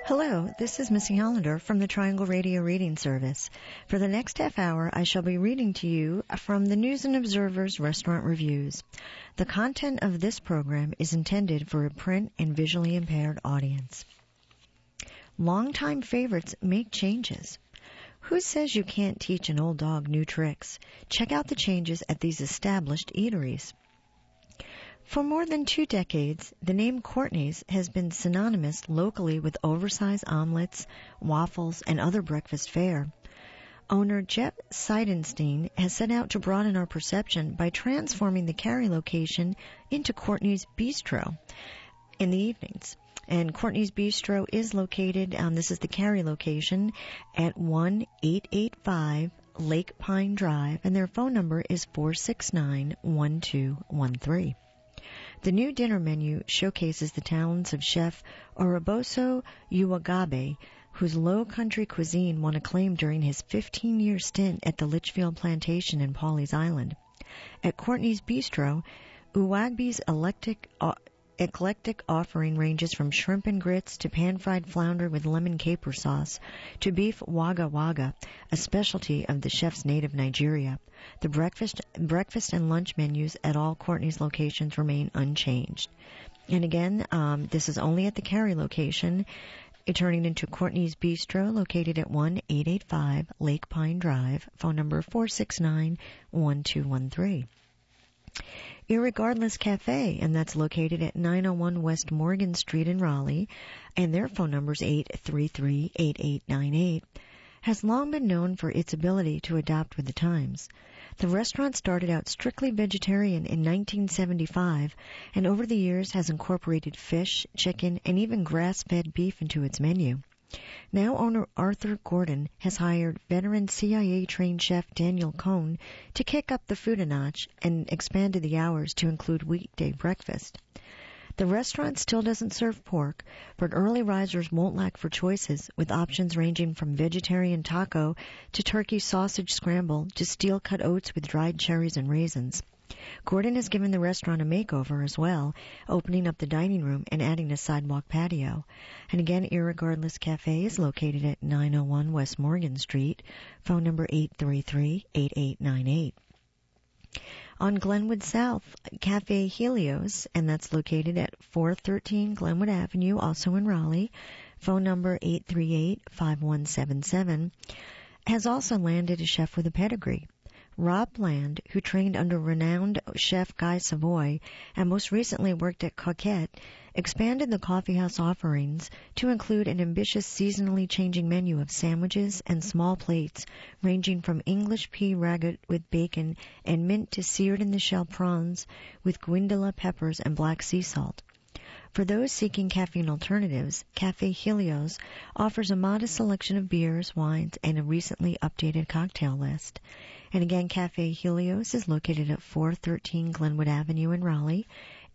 Hello, this is Missy Hollander from the Triangle Radio Reading Service. For the next half hour, I shall be reading to you from the News and Observer's Restaurant Reviews. The content of this program is intended for a print and visually impaired audience. Longtime favorites make changes. Who says you can't teach an old dog new tricks? Check out the changes at these established eateries. For more than 2 decades, the name Courtney's has been synonymous locally with oversized omelets, waffles, and other breakfast fare. Owner Jeff Seidenstein has set out to broaden our perception by transforming the Cary location into Courtney's Bistro in the evenings. And Courtney's Bistro is located, this is the Cary location, at 1885 Lake Pine Drive, and their phone number is 469-1213. The new dinner menu showcases the talents of Chef Oroboso Uwagabe, whose low country cuisine won acclaim during his 15-year stint at the Litchfield Plantation in Pawleys Island. At Courtney's Bistro, Uwagabe's eclectic offering ranges from shrimp and grits to pan-fried flounder with lemon caper sauce to beef wagga wagga, a specialty of the chef's native Nigeria. The breakfast and lunch menus at all Courtney's locations remain unchanged. And again, this is only at the Cary location, turning into Courtney's Bistro, located at 1885 Lake Pine Drive, phone number 469-1213. Irregardless Cafe, and that's located at 901 West Morgan Street in Raleigh, and their phone number is 833-8898, has long been known for its ability to adapt with the times. The restaurant started out strictly vegetarian in 1975, and over the years has incorporated fish, chicken, and even grass-fed beef into its menu. Now owner Arthur Gordon has hired veteran CIA-trained chef Daniel Cohn to kick up the food a notch and expanded the hours to include weekday breakfast. The restaurant still doesn't serve pork, but early risers won't lack for choices, with options ranging from vegetarian taco to turkey sausage scramble to steel-cut oats with dried cherries and raisins. Gordon has given the restaurant a makeover as well, opening up the dining room and adding a sidewalk patio. And again, Irregardless Cafe is located at 901 West Morgan Street, phone number 833-8898. On Glenwood South, Cafe Helios, and that's located at 413 Glenwood Avenue, also in Raleigh, phone number 838-5177, has also landed a chef with a pedigree. Rob Bland, who trained under renowned chef Guy Savoy and most recently worked at Coquette, expanded the coffeehouse offerings to include an ambitious seasonally changing menu of sandwiches and small plates ranging from English pea ragout with bacon and mint to seared in the shell prawns with guindilla peppers and black sea salt. For those seeking caffeine alternatives, Cafe Helios offers a modest selection of beers, wines, and a recently updated cocktail list. And again, Cafe Helios is located at 413 Glenwood Avenue in Raleigh,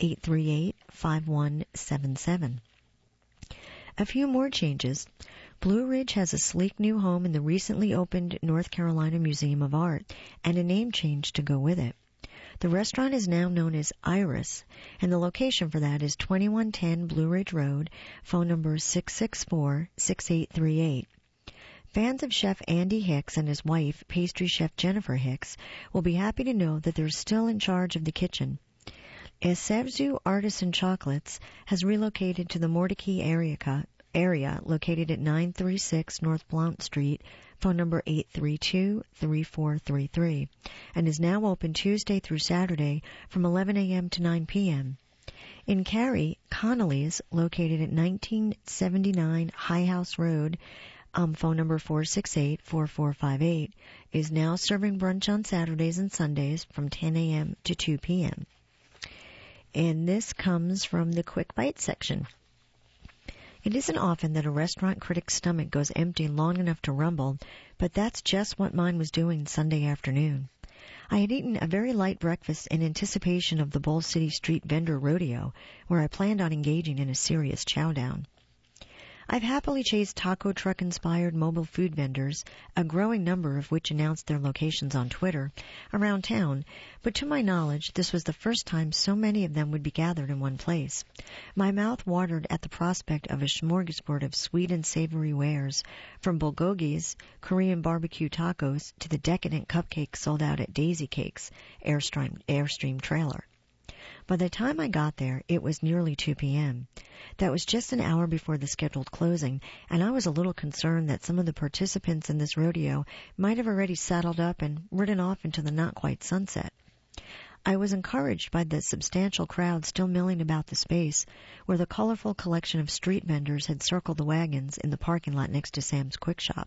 838-5177. A few more changes. Blue Ridge has a sleek new home in the recently opened North Carolina Museum of Art and a name change to go with it. The restaurant is now known as Iris, and the location for that is 2110 Blue Ridge Road, phone number 664-6838. Fans of Chef Andy Hicks and his wife, pastry chef Jennifer Hicks, will be happy to know that they're still in charge of the kitchen. Esevzu Artisan Chocolates has relocated to the Mordecai area located at 936 North Blount Street, phone number 832-3433, and is now open Tuesday through Saturday from 11 a.m. to 9 p.m. In Cary, Connolly's, located at 1979 High House Road, phone number 468-4458, is now serving brunch on Saturdays and Sundays from 10 a.m. to 2 p.m. And this comes from the Quick Bite section. It isn't often that a restaurant critic's stomach goes empty long enough to rumble, but that's just what mine was doing Sunday afternoon. I had eaten a very light breakfast in anticipation of the Bowl City Street Vendor Rodeo, where I planned on engaging in a serious chow-down. I've happily chased taco truck-inspired mobile food vendors, a growing number of which announced their locations on Twitter, around town, but to my knowledge, this was the first time so many of them would be gathered in one place. My mouth watered at the prospect of a smorgasbord of sweet and savory wares, from bulgogis, Korean barbecue tacos, to the decadent cupcakes sold out at Daisy Cakes, Airstream trailer. By the time I got there, it was nearly 2 p.m. That was just an hour before the scheduled closing, and I was a little concerned that some of the participants in this rodeo might have already saddled up and ridden off into the not-quite sunset. I was encouraged by the substantial crowd still milling about the space, where the colorful collection of street vendors had circled the wagons in the parking lot next to Sam's Quick Shop.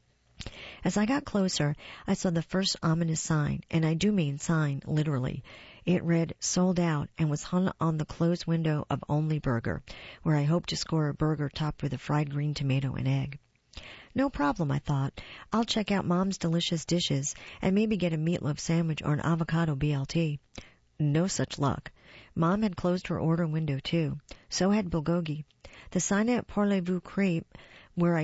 As I got closer, I saw the first ominous sign, and I do mean sign, literally. It read, "Sold out," and was hung on the closed window of Only Burger, where I hoped to score a burger topped with a fried green tomato and egg. No problem, I thought. I'll check out Mom's delicious dishes and maybe get a meatloaf sandwich or an avocado BLT. No such luck. Mom had closed her order window, too. So had bulgogi. The sign at Parlez-vous Crepe, where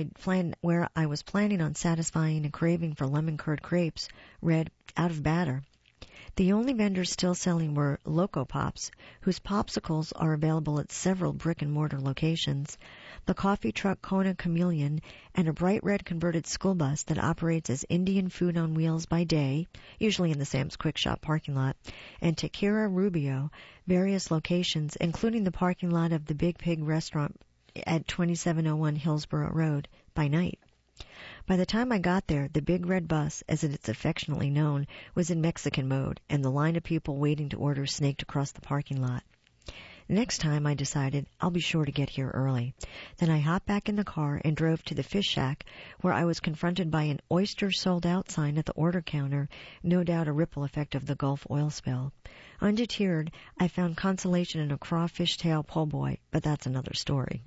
I was planning on satisfying a craving for lemon curd crepes, read, "Out of batter." The only vendors still selling were Loco Pops, whose popsicles are available at several brick-and-mortar locations, the coffee truck Kona Chameleon, and a bright red converted school bus that operates as Indian food on wheels by day, usually in the Sam's Quick Shop parking lot, and Tequila Rubio, various locations, including the parking lot of the Big Pig restaurant at 2701 Hillsborough Road, by night. By the time I got there, the big red bus, as it is affectionately known, was in Mexican mode, and the line of people waiting to order snaked across the parking lot. Next time, I decided, I'll be sure to get here early. Then I hopped back in the car and drove to the fish shack, where I was confronted by an oyster sold out sign at the order counter, no doubt a ripple effect of the Gulf oil spill. Undeterred, I found consolation in a crawfish tail po' boy, but that's another story.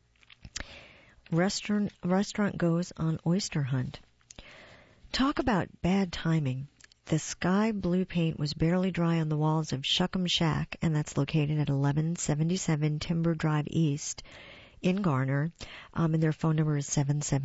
Restaurant goes on oyster hunt. Talk about bad timing. The sky blue paint was barely dry on the walls of Shuck'em Shack, and that's located at 1177 Timber Drive East in Garner, and their phone number is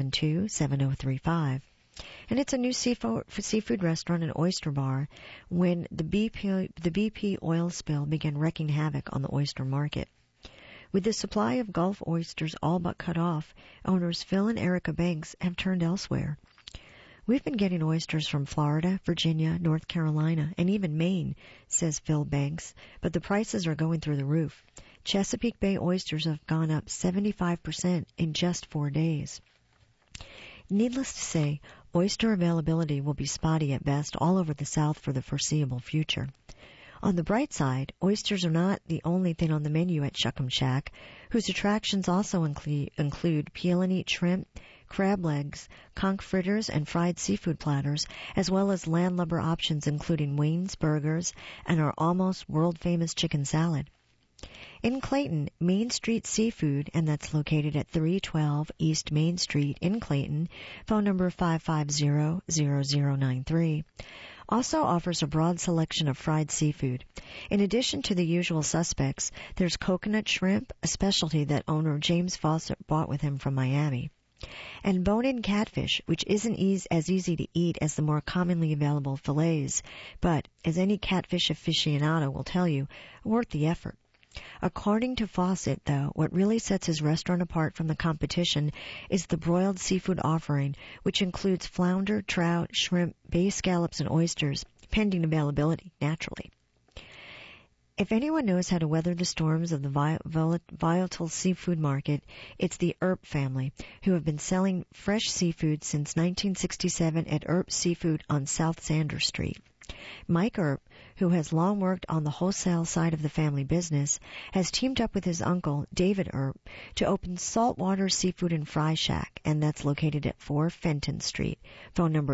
772-7035. And it's a new seafood restaurant and oyster bar when the BP oil spill began wreaking havoc on the oyster market. With the supply of Gulf oysters all but cut off, owners Phil and Erica Banks have turned elsewhere. "We've been getting oysters from Florida, Virginia, North Carolina, and even Maine," says Phil Banks, "but the prices are going through the roof. Chesapeake Bay oysters have gone up 75% in just 4 days." Needless to say, oyster availability will be spotty at best all over the South for the foreseeable future. On the bright side, oysters are not the only thing on the menu at Shuck'em Shack, whose attractions also include peel-and-eat shrimp, crab legs, conch fritters, and fried seafood platters, as well as landlubber options including wings, burgers, and our almost world-famous chicken salad. In Clayton, Main Street Seafood, and that's located at 312 East Main Street in Clayton, phone number 550-0093, also offers a broad selection of fried seafood. In addition to the usual suspects, there's coconut shrimp, a specialty that owner James Fawcett bought with him from Miami, and bone-in catfish, which isn't as easy to eat as the more commonly available fillets, but, as any catfish aficionado will tell you, worth the effort. According to Fawcett, though, what really sets his restaurant apart from the competition is the broiled seafood offering, which includes flounder, trout, shrimp, bay scallops, and oysters, pending availability, naturally. If anyone knows how to weather the storms of the volatile seafood market, it's the Earp family, who have been selling fresh seafood since 1967 at Earp Seafood on South Sanders Street. Mike Earp, who has long worked on the wholesale side of the family business, has teamed up with his uncle, David Earp, to open Saltwater Seafood and Fry Shack, and that's located at 4 Fenton Street, phone number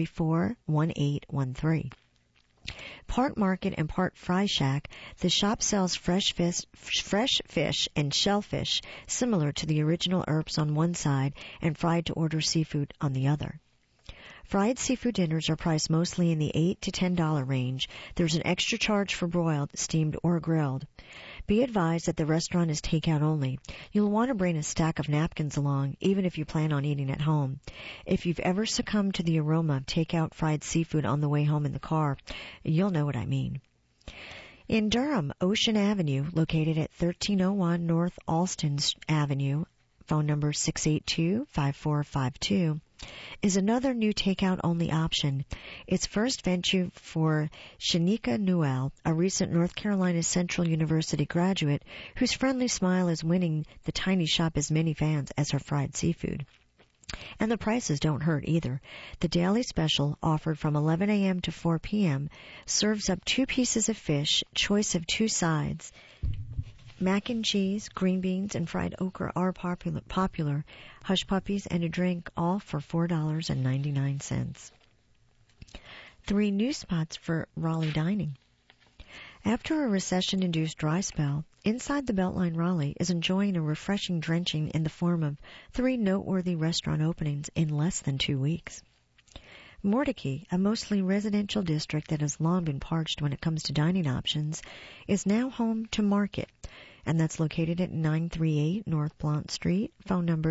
834-1813. Part market and part fry shack, the shop sells fresh fish and shellfish, similar to the original Earps on one side and fried to order seafood on the other. Fried seafood dinners are priced mostly in the $8 to $10 range. There's an extra charge for broiled, steamed, or grilled. Be advised that the restaurant is takeout only. You'll want to bring a stack of napkins along, even if you plan on eating at home. If you've ever succumbed to the aroma of takeout fried seafood on the way home in the car, you'll know what I mean. In Durham, Ocean Avenue, located at 1301 North Alston Avenue, phone number 682-5452, is another new takeout-only option. Its first venture for Shanika Newell, a recent North Carolina Central University graduate whose friendly smile is winning the tiny shop as many fans as her fried seafood. And the prices don't hurt either. The daily special, offered from 11 a.m. to 4 p.m., serves up 2 pieces of fish, choice of 2 sides. Mac and cheese, green beans, and fried okra are popular. Hush puppies and a drink, all for $4.99. 3 new spots for Raleigh dining. After a recession-induced dry spell, Inside the Beltline Raleigh is enjoying a refreshing drenching in the form of 3 noteworthy restaurant openings in less than 2 weeks. Mordecai, a mostly residential district that has long been parched when it comes to dining options, is now home to Market, and that's located at 938 North Blount Street, phone number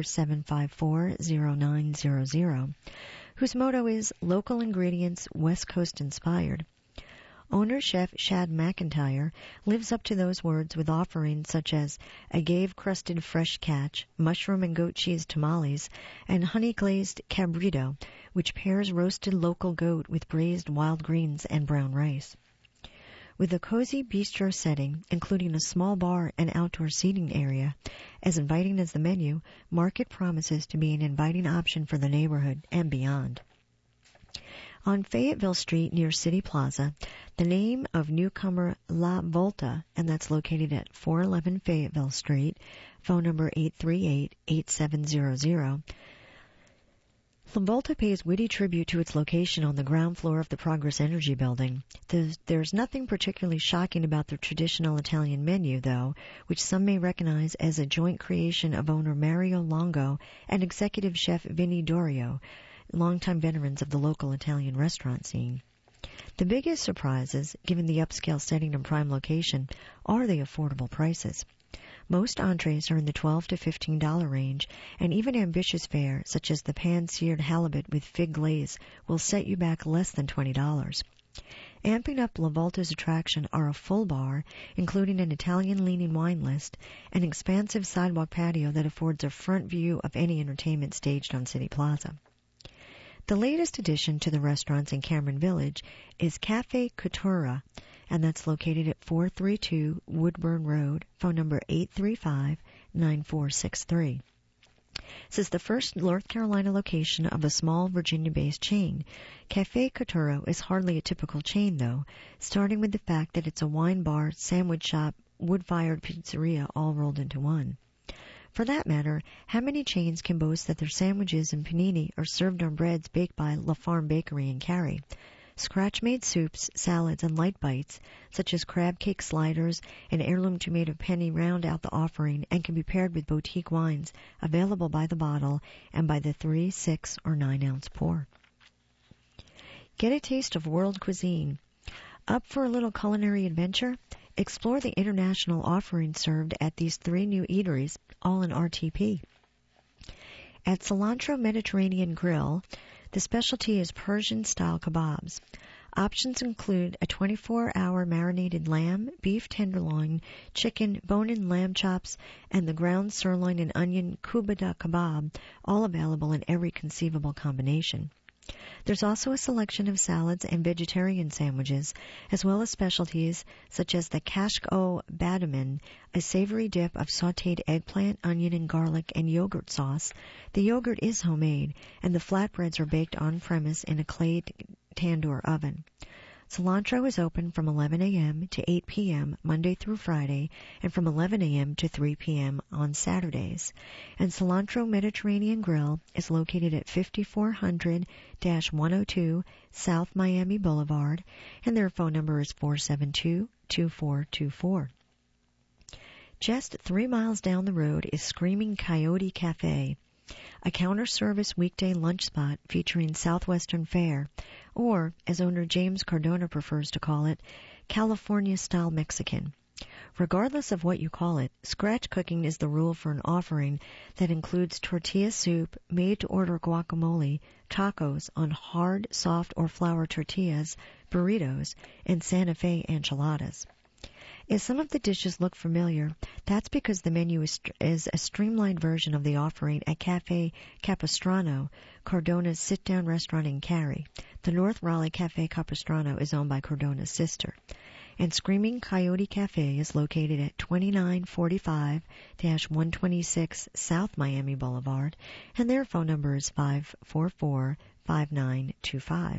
754-0900, whose motto is Local Ingredients, West Coast Inspired. Owner chef Shad McIntyre lives up to those words with offerings such as agave-crusted fresh catch, mushroom and goat cheese tamales, and honey-glazed cabrito, which pairs roasted local goat with braised wild greens and brown rice. With a cozy bistro setting, including a small bar and outdoor seating area, as inviting as the menu, Market promises to be an inviting option for the neighborhood and beyond. On Fayetteville Street near City Plaza, the name of newcomer La Volta, and that's located at 411 Fayetteville Street, phone number 838-8700. La Volta pays witty tribute to its location on the ground floor of the Progress Energy Building. There's nothing particularly shocking about the traditional Italian menu, though, which some may recognize as a joint creation of owner Mario Longo and executive chef Vinnie Dorio, longtime veterans of the local Italian restaurant scene. The biggest surprises, given the upscale setting and prime location, are the affordable prices. Most entrees are in the $12 to $15 range, and even ambitious fare, such as the pan-seared halibut with fig glaze, will set you back less than $20. Amping up La Volta's attraction are a full bar, including an Italian-leaning wine list, an expansive sidewalk patio that affords a front view of any entertainment staged on City Plaza. The latest addition to the restaurants in Cameron Village is Cafe Coutura, and that's located at 432 Woodburn Road, phone number 835-9463. This is the first North Carolina location of a small Virginia-based chain. Cafe Coutura is hardly a typical chain, though, starting with the fact that it's a wine bar, sandwich shop, wood-fired pizzeria all rolled into one. For that matter, how many chains can boast that their sandwiches and panini are served on breads baked by La Farm Bakery in Cary? Scratch-made soups, salads, and light bites, such as crab cake sliders and heirloom tomato penny round out the offering and can be paired with boutique wines available by the bottle and by the 3, 6, or 9-ounce pour. Get a taste of world cuisine. Up for a little culinary adventure? Explore the international offerings served at these 3 new eateries, all in RTP. At Cilantro Mediterranean Grill, the specialty is Persian-style kebabs. Options include a 24-hour marinated lamb, beef tenderloin, chicken, bone-in lamb chops, and the ground sirloin and onion kubada kebab, all available in every conceivable combination. There's also a selection of salads and vegetarian sandwiches, as well as specialties such as the kashk-o badaman, a savory dip of sautéed eggplant, onion, and garlic and yogurt sauce. The yogurt is homemade, and the flatbreads are baked on-premise in a clay tandoor oven. Cilantro is open from 11 a.m. to 8 p.m. Monday through Friday, and from 11 a.m. to 3 p.m. on Saturdays. And Cilantro Mediterranean Grill is located at 5400-102 South Miami Boulevard, and their phone number is 472-2424. Just 3 miles down the road is Screaming Coyote Cafe, a counter-service weekday lunch spot featuring Southwestern fare, or, as owner James Cardona prefers to call it, California-style Mexican. Regardless of what you call it, scratch cooking is the rule for an offering that includes tortilla soup, made-to-order guacamole, tacos on hard, soft, or flour tortillas, burritos, and Santa Fe enchiladas. If some of the dishes look familiar, that's because the menu is a streamlined version of the offering at Cafe Capistrano, Cardona's sit-down restaurant in Cary. The North Raleigh Cafe Capistrano is owned by Cardona's sister. And Screaming Coyote Cafe is located at 2945-126 South Miami Boulevard, and their phone number is 544-5925.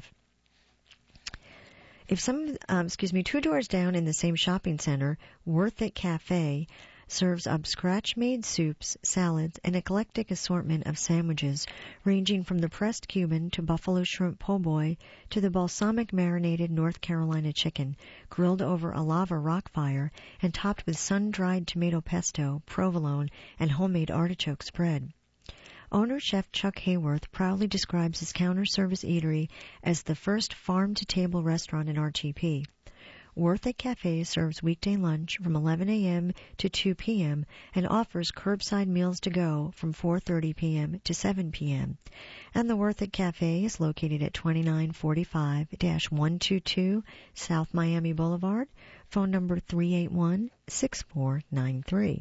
Two doors down in the same shopping center, Worth It Cafe serves up scratch-made soups, salads, an eclectic assortment of sandwiches ranging from the pressed Cuban to buffalo shrimp po' boy to the balsamic marinated North Carolina chicken, grilled over a lava rock fire and topped with sun-dried tomato pesto, provolone, and homemade artichoke spread. Owner Chef Chuck Hayworth proudly describes his counter-service eatery as the first farm-to-table restaurant in RTP. Worth It Cafe serves weekday lunch from 11 a.m. to 2 p.m. and offers curbside meals to go from 4:30 p.m. to 7 p.m. And the Worth It Cafe is located at 2945-122 South Miami Boulevard, phone number 381-6493.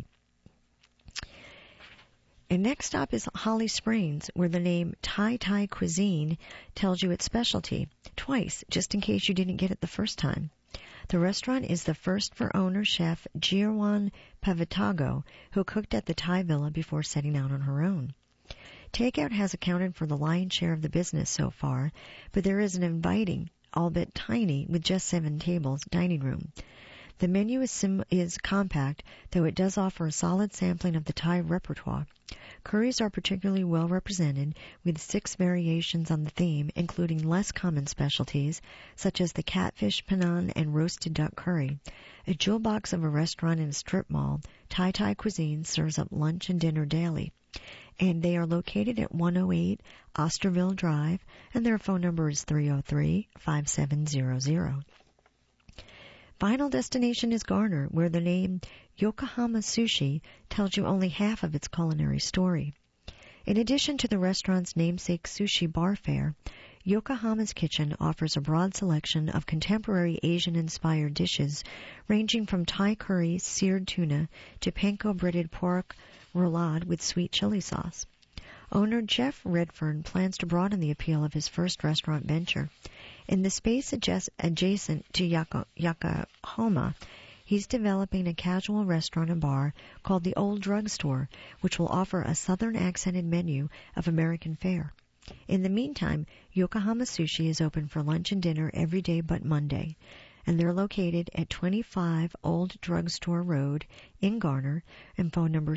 And next stop is Holly Springs, where the name Thai Cuisine tells you its specialty, twice, just in case you didn't get it the first time. The restaurant is the first for owner chef Jirwan Pavitago, who cooked at the Thai Villa before setting out on her own. Takeout has accounted for the lion's share of the business so far, but there is an inviting, albeit tiny, with just 7 tables, dining room. The menu is compact, though it does offer a solid sampling of the Thai repertoire. Curries are particularly well represented, with 6 variations on the theme, including less common specialties, such as the catfish panang and roasted duck curry. A jewel box of a restaurant in a strip mall, Thai Cuisine serves up lunch and dinner daily. And they are located at 108 Osterville Drive, and their phone number is 303-5700. Final destination is Garner, where the name Yokohama Sushi tells you only half of its culinary story. In addition to the restaurant's namesake sushi bar fare, Yokohama's kitchen offers a broad selection of contemporary Asian-inspired dishes, ranging from Thai curry, seared tuna, to panko-breaded pork roulade with sweet chili sauce. Owner Jeff Redfern plans to broaden the appeal of his first restaurant venture. In the space adjacent to Yokohama, he's developing a casual restaurant and bar called the Old Drug Store, which will offer a southern-accented menu of American fare. In the meantime, Yokohama Sushi is open for lunch and dinner every day but Monday, and they're located at 25 Old Drug Store Road in Garner, and phone number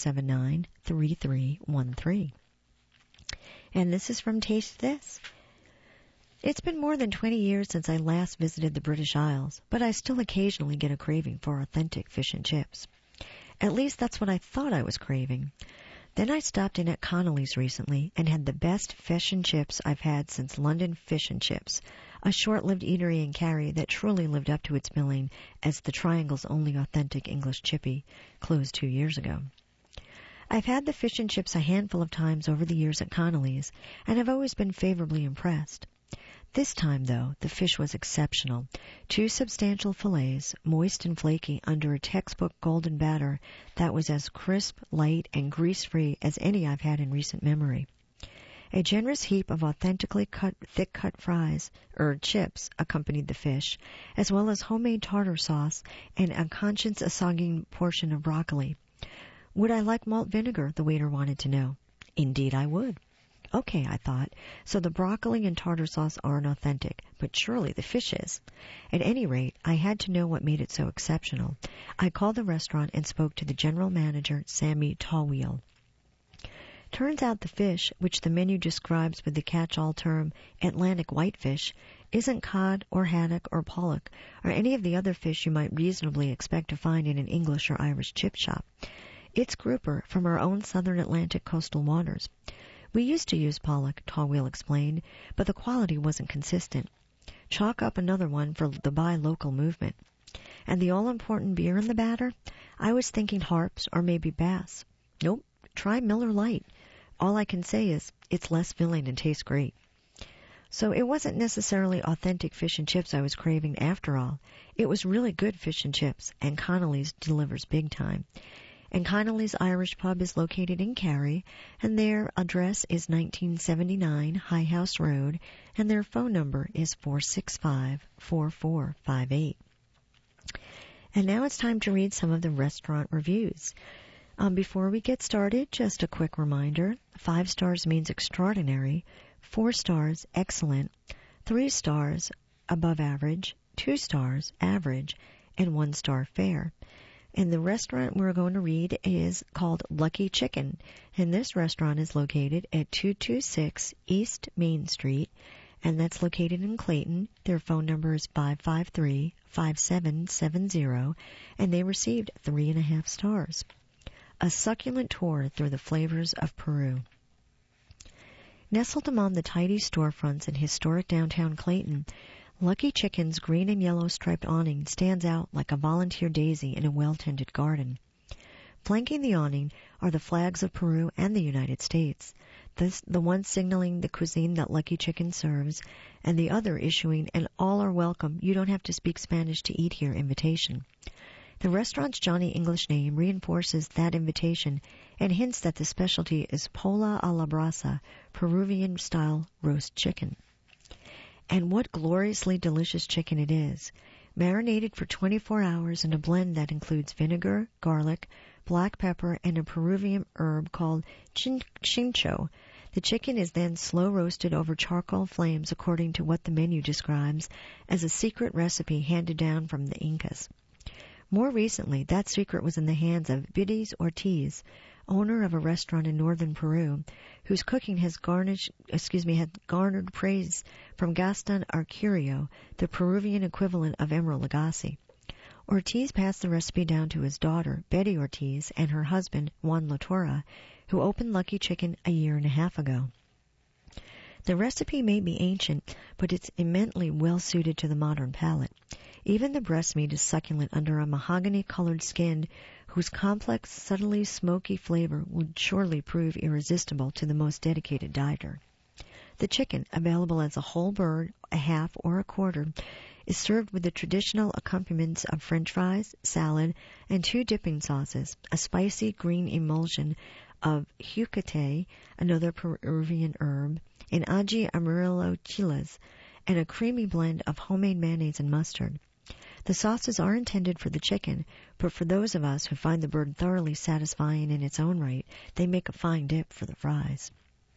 779-3313. And this is from Taste This. It's been more than 20 years since I last visited the British Isles, but I still occasionally get a craving for authentic fish and chips. At least that's what I thought I was craving. Then I stopped in at Connolly's recently and had the best fish and chips I've had since London Fish and Chips, a short-lived eatery in Cary that truly lived up to its billing as the Triangle's only authentic English chippy, closed 2 years ago. I've had the fish and chips a handful of times over the years at Connolly's, and I've always been favorably impressed. This time, though, the fish was exceptional. 2 substantial fillets, moist and flaky under a textbook golden batter that was as crisp, light, and grease-free as any I've had in recent memory. A generous heap of authentically thick-cut fries, chips, accompanied the fish, as well as homemade tartar sauce and a conscience-assuaging portion of broccoli. Would I like malt vinegar? The waiter wanted to know. Indeed I would. Okay, I thought, so the broccoli and tartar sauce aren't authentic, but surely the fish is. At any rate, I had to know what made it so exceptional. I called the restaurant and spoke to the general manager, Sammy Tallwheel. Turns out the fish, which the menu describes with the catch-all term Atlantic whitefish, isn't cod or haddock or pollock or any of the other fish you might reasonably expect to find in an English or Irish chip shop. It's grouper from our own southern Atlantic coastal waters. We used to use pollock, Tallwheel explained, but the quality wasn't consistent. Chalk up another one for the buy local movement. And the all-important beer in the batter? I was thinking Harps or maybe Bass. Nope, try Miller Lite. All I can say is it's less filling and tastes great. So it wasn't necessarily authentic fish and chips I was craving after all. It was really good fish and chips, and Connolly's delivers big time. And Connolly's Irish Pub is located in Cary, and their address is 1979 High House Road, and their phone number is 465-4458. And now it's time to read some of the restaurant reviews. Before we get started, just a quick reminder. 5 stars means extraordinary, 4 stars, excellent, 3 stars, above average, 2 stars, average, and 1 star, fair. And the restaurant we're going to read is called Lucky Chicken, and this restaurant is located at 226 East Main Street, and that's located in Clayton. Their phone number is 553-5770, and they received 3.5 stars. A succulent tour through the flavors of Peru. Nestled among the tidy storefronts in historic downtown Clayton, Lucky Chicken's green and yellow striped awning stands out like a volunteer daisy in a well-tended garden. Flanking the awning are the flags of Peru and the United States, the one signaling the cuisine that Lucky Chicken serves, and the other issuing an all are welcome, you don't have to speak Spanish to eat here invitation. The restaurant's Johnny English name reinforces that invitation and hints that the specialty is pola a la brasa, Peruvian-style roast chicken. And what gloriously delicious chicken it is, marinated for 24 hours in a blend that includes vinegar, garlic, black pepper, and a Peruvian herb called chincho. The chicken is then slow roasted over charcoal flames according to what the menu describes as a secret recipe handed down from the Incas. More recently, that secret was in the hands of Bidis Ortiz, owner of a restaurant in northern Peru, whose cooking has garnered praise from Gaston Arcurio, the Peruvian equivalent of Emeril Lagasse. Ortiz passed the recipe down to his daughter, Betty Ortiz, and her husband, Juan Latorra, who opened Lucky Chicken a year and a half ago. The recipe may be ancient, but it's immensely well suited to the modern palate. Even the breast meat is succulent under a mahogany-colored skin whose complex, subtly smoky flavor would surely prove irresistible to the most dedicated dieter. The chicken, available as a whole bird, a half, or a quarter, is served with the traditional accompaniments of French fries, salad, and 2 dipping sauces, a spicy green emulsion of jucate, another Peruvian herb, and ají amarillo chiles, and a creamy blend of homemade mayonnaise and mustard. The sauces are intended for the chicken, but for those of us who find the bird thoroughly satisfying in its own right, they make a fine dip for the fries.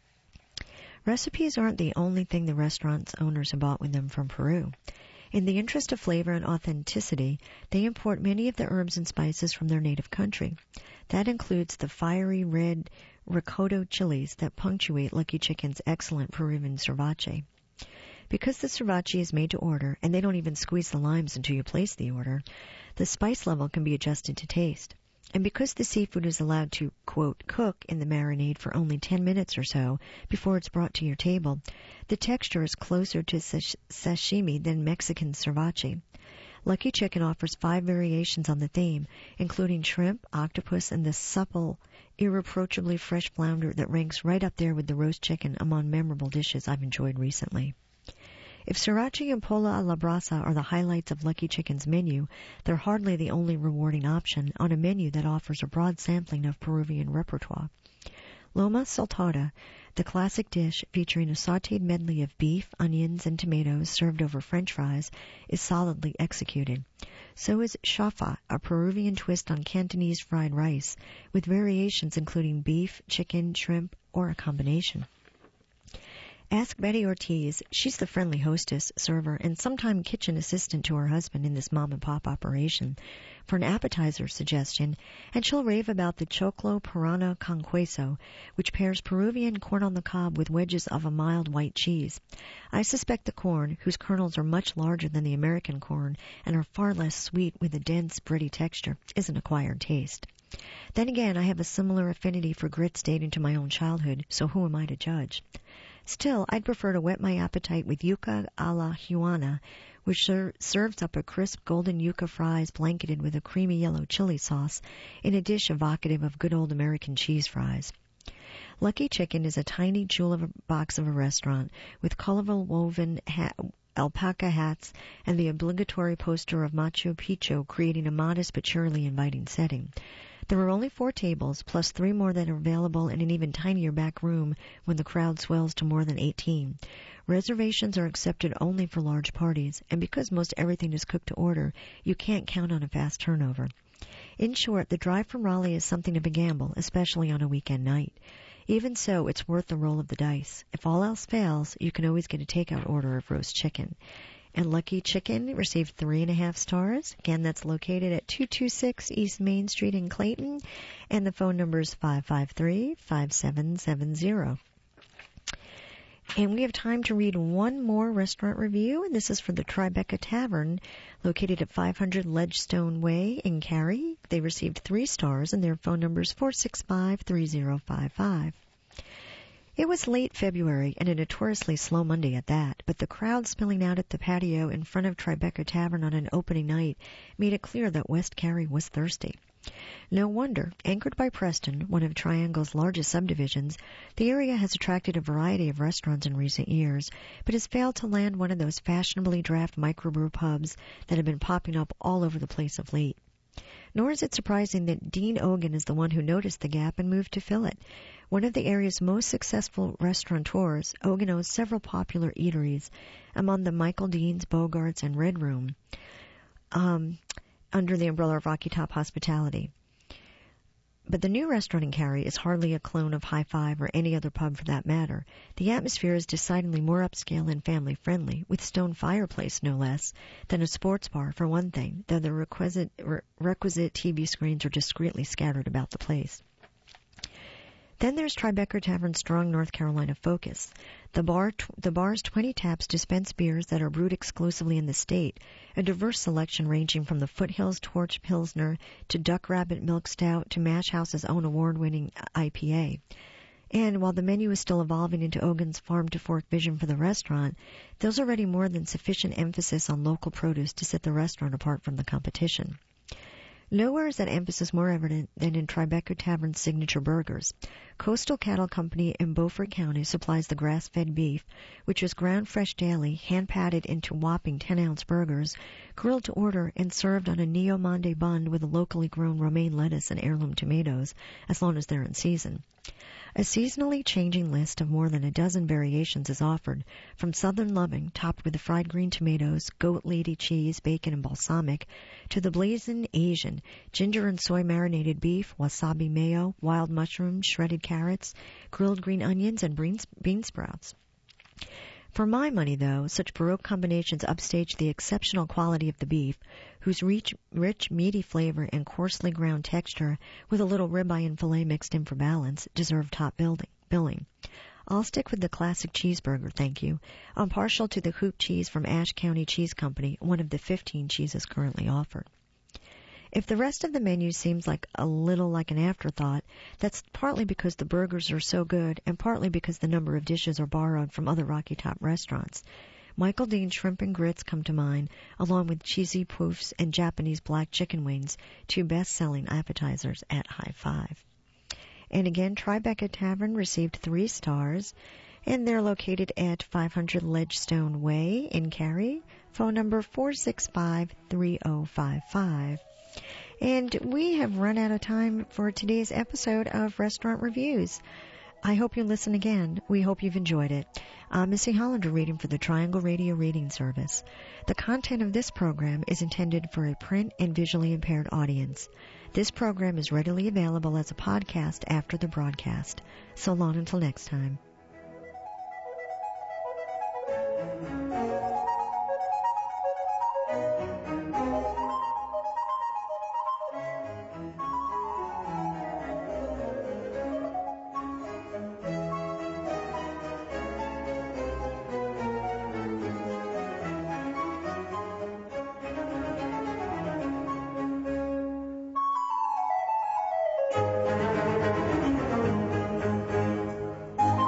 Recipes aren't the only thing the restaurant's owners have brought with them from Peru. In the interest of flavor and authenticity, they import many of the herbs and spices from their native country. That includes the fiery red ricotta chilies that punctuate Lucky Chicken's excellent Peruvian sriracha. Because the sriracha is made to order, and they don't even squeeze the limes until you place the order, the spice level can be adjusted to taste. And because the seafood is allowed to, quote, cook in the marinade for only 10 minutes or so before it's brought to your table, the texture is closer to sashimi than Mexican sriracha. Lucky Chicken offers 5 variations on the theme, including shrimp, octopus, and the supple, irreproachably fresh flounder that ranks right up there with the roast chicken among memorable dishes I've enjoyed recently. If sriracha and pola a la brasa are the highlights of Lucky Chicken's menu, they're hardly the only rewarding option on a menu that offers a broad sampling of Peruvian repertoire. Loma saltada, the classic dish featuring a sautéed medley of beef, onions, and tomatoes served over French fries, is solidly executed. So is shafa, a Peruvian twist on Cantonese fried rice, with variations including beef, chicken, shrimp, or a combination. Ask Betty Ortiz, she's the friendly hostess, server, and sometime kitchen assistant to her husband in this mom-and-pop operation, for an appetizer suggestion, and she'll rave about the choclo piranha con queso, which pairs Peruvian corn on the cob with wedges of a mild white cheese. I suspect the corn, whose kernels are much larger than the American corn and are far less sweet with a dense, bready texture, is an acquired taste. Then again, I have a similar affinity for grits dating to my own childhood, so who am I to judge? Still, I'd prefer to whet my appetite with yuca a la Juana, which serves up a crisp golden yuca fries blanketed with a creamy yellow chili sauce in a dish evocative of good old American cheese fries. Lucky Chicken is a tiny jewel of a box of a restaurant with colorful woven alpaca hats and the obligatory poster of Machu Picchu creating a modest but surely inviting setting. There are only 4 tables, plus 3 more that are available in an even tinier back room when the crowd swells to more than 18. Reservations are accepted only for large parties, and because most everything is cooked to order, you can't count on a fast turnover. In short, the drive from Raleigh is something of a gamble, especially on a weekend night. Even so, it's worth the roll of the dice. If all else fails, you can always get a takeout order of roast chicken. And Lucky Chicken received 3.5 stars. Again, that's located at 226 East Main Street in Clayton, and the phone number is 553-5770. And we have time to read one more restaurant review, and this is for the Tribeca Tavern, located at 500 Ledgestone Way in Cary. They received 3 stars, and their phone number is 465-3055. It was late February, and a notoriously slow Monday at that, but the crowd spilling out at the patio in front of Tribeca Tavern on an opening night made it clear that West Cary was thirsty. No wonder, anchored by Preston, one of Triangle's largest subdivisions, the area has attracted a variety of restaurants in recent years, but has failed to land one of those fashionably draft microbrew pubs that have been popping up all over the place of late. Nor is it surprising that Dean Ogan is the one who noticed the gap and moved to fill it. One of the area's most successful restaurateurs, Ogan owns several popular eateries, among them Michael Dean's, Bogart's, and Red Room, under the umbrella of Rocky Top Hospitality. But the new restaurant in Cary is hardly a clone of High Five or any other pub for that matter. The atmosphere is decidedly more upscale and family-friendly, with stone fireplace no less, than a sports bar for one thing, though the requisite TV screens are discreetly scattered about the place. Then there's Tribeca Tavern's strong North Carolina focus. The bar's 20 taps dispense beers that are brewed exclusively in the state, a diverse selection ranging from the Foothills Torch Pilsner to Duck Rabbit Milk Stout to Mash House's own award-winning IPA. And while the menu is still evolving into Ogan's farm-to-fork vision for the restaurant, there's already more than sufficient emphasis on local produce to set the restaurant apart from the competition. Nowhere is that emphasis more evident than in Tribeca Tavern's signature burgers. Coastal Cattle Company in Beaufort County supplies the grass-fed beef, which is ground fresh daily, hand-patted into whopping 10-ounce burgers, grilled to order and served on a Neo-Monde bun with a locally grown romaine lettuce and heirloom tomatoes, as long as they're in season. A seasonally changing list of more than a dozen variations is offered, from Southern Loving, topped with fried green tomatoes, goat lady cheese, bacon, and balsamic, to the blazing Asian, ginger and soy marinated beef, wasabi mayo, wild mushrooms, shredded carrots, grilled green onions, and bean sprouts. For my money, though, such Baroque combinations upstage the exceptional quality of the beef, whose rich, meaty flavor and coarsely ground texture, with a little ribeye and filet mixed in for balance, deserve top billing. I'll stick with the classic cheeseburger, thank you. I'm partial to the hoop cheese from Ashe County Cheese Company, one of the 15 cheeses currently offered. If the rest of the menu seems a little like an afterthought, that's partly because the burgers are so good and partly because the number of dishes are borrowed from other Rocky Top restaurants. Michael Dean shrimp and grits come to mind, along with cheesy poofs and Japanese black chicken wings, 2 best-selling appetizers at High Five. And again, Tribeca Tavern received 3 stars, and they're located at 500 Ledgestone Way in Cary. Phone number 465-3055. And we have run out of time for today's episode of Restaurant Reviews. I hope you listen again. We hope you've enjoyed it. I'm Missy Hollander reading for the Triangle Radio Reading Service. The content of this program is intended for a print and visually impaired audience. This program is readily available as a podcast after the broadcast. So long until next time.